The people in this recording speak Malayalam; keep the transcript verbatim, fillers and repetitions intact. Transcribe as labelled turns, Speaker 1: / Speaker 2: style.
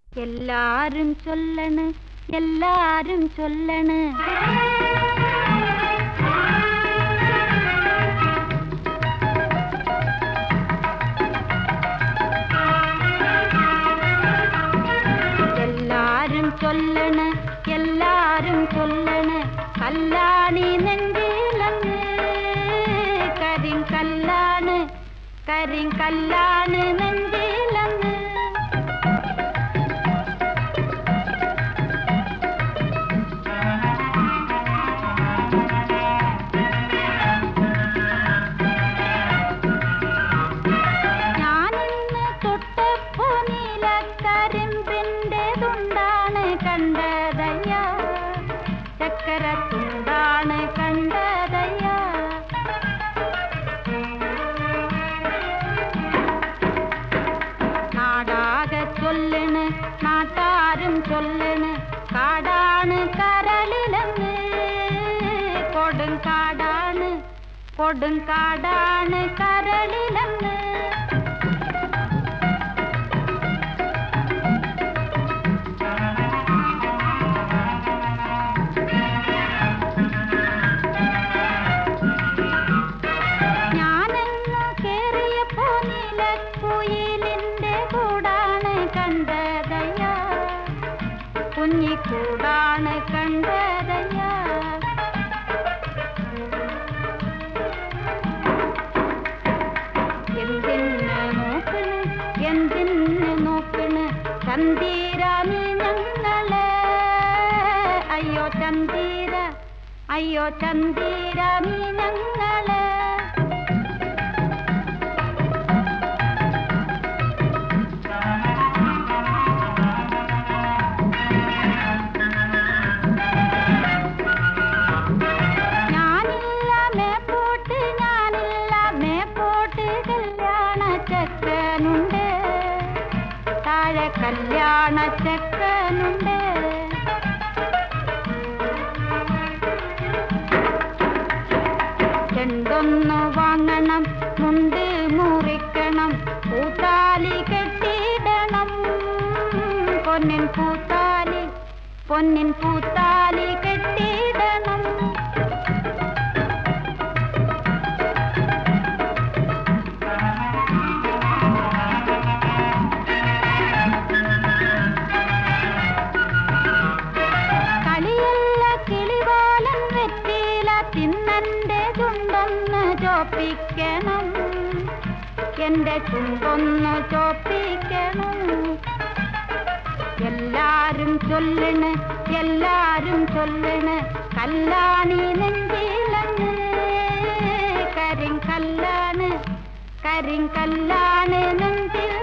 Speaker 1: എല്ലാരും ചൊല്ലണ് എല്ലാരും ചൊല്ലണ് എല്ലാരും ചൊല്ലണ് എല്ലാരും ചൊല്ലണ് കല്ലാണി നെഞ്ചിലങ്ങ് കരിങ്കല്ലാണ് കരിങ്കല്ലാണ് നെഞ്ചിലങ്ങ് ഞാനിന്ന് തൊട്ടപ്പോ നീലക്കരിമ്പിൻ്റെതുണ്ടാണ് കണ്ടതയ്യ ചക്കരത്തുണ്ടാണ് കണ്ടതയ്യ നാടാകെ ചൊല്ലണ് നാട്ടാരും ചൊല്ലണ് കാടാണ് കരളിലങ്ങ് കൊടുങ്കാടാണ് കൊടുങ്കാടാണ് കരളിലങ്ങ് ഞാനെന്നു കേറിയപ്പോ നീലക്കുയിലിന്റെ കൂടാണ് കണ്ടതയ്യ കുഞ്ഞിക്കൂടാണ് കണ്ടതയ്യ എന്തിന് നോക്കണ് എന്തിന് നോക്കണ് ചന്തീരാമി ഞങ്ങളെ അയ്യോ ചന്തീര അയ്യോ ചന്തീരാമി ഞങ്ങളെ ഞാനില്ല മേപ്പോട്ട് ഞാനില്ല മേപ്പോട്ട് കല്യാണ ചെക്കനുണ്ട് താഴെ കല്യാണ ചെക്കനുണ്ട് ചെണ്ടൊന്നു വാങ്ങണം മുണ്ട് മുറിക്കണം പൂത്താലി കെട്ടിയിടണം പൊന്നിൻ പൂത്താലി പൊന്നിൻ പൂത്താലി കെട്ടിയിടണം കളിയല്ല കിളിവാലൻ വെറ്റില തിന്നന്റെ ചുണ്ടൊന്ന് ചോപ്പിക്കണം എന്റെ ചുണ്ടൊന്ന് ചോപ്പിക്കണം എല്ലാരും ചൊല്ലണ് എല്ലാരും ചൊല്ലണ് കല്ലാണി നെഞ്ചിലങ്ങ് കരിങ്കല്ലാണ് കരിങ്കല്ലാണ് നെഞ്ചിൽ